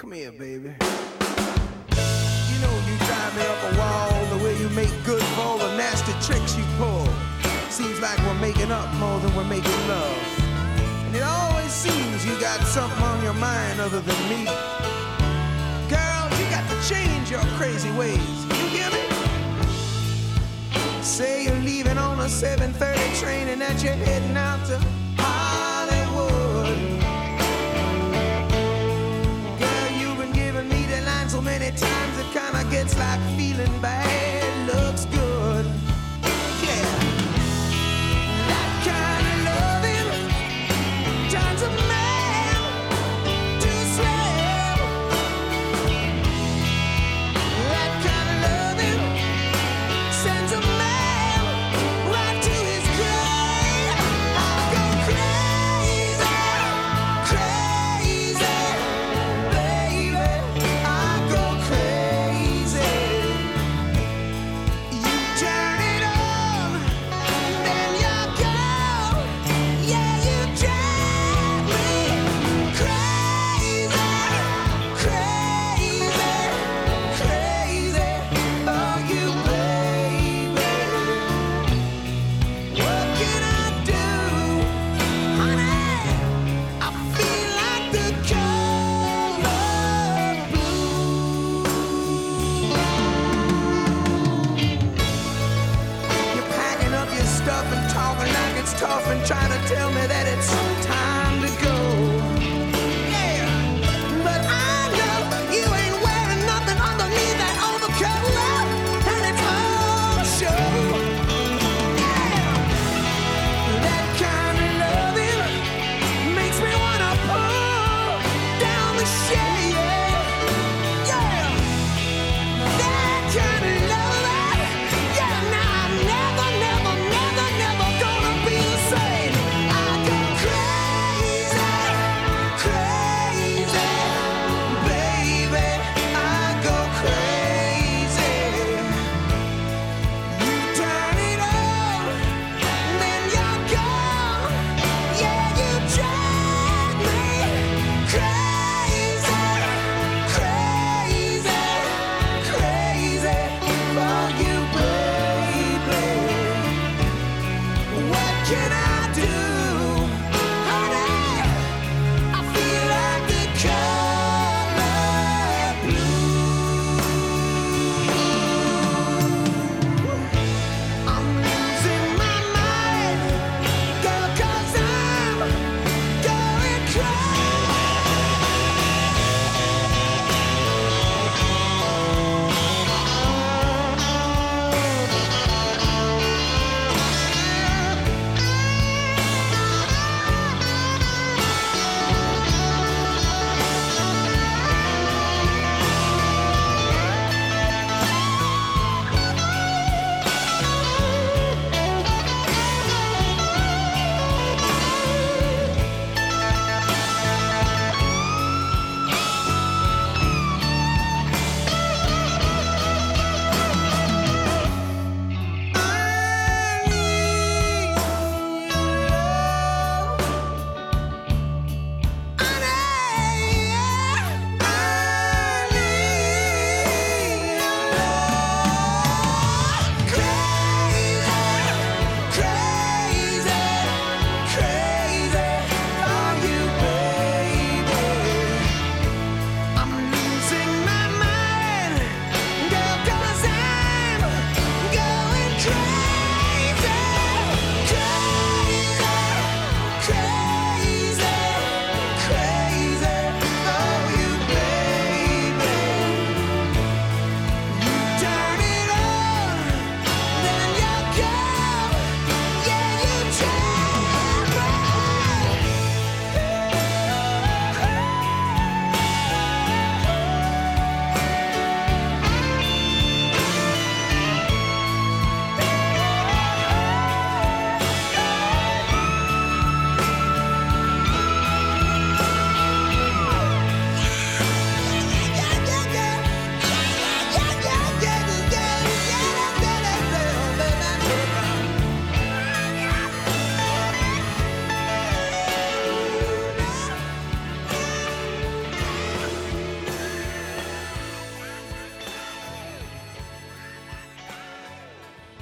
Come here, baby. You know you drive me up a wall, the way you make good for all the nasty tricks you pull. Seems like we're making up more than we're making love. And it always seems you got something on your mind other than me. Girl, you got to change your crazy ways. You hear me? Say you're leaving on a 7:30 train and that you're heading out to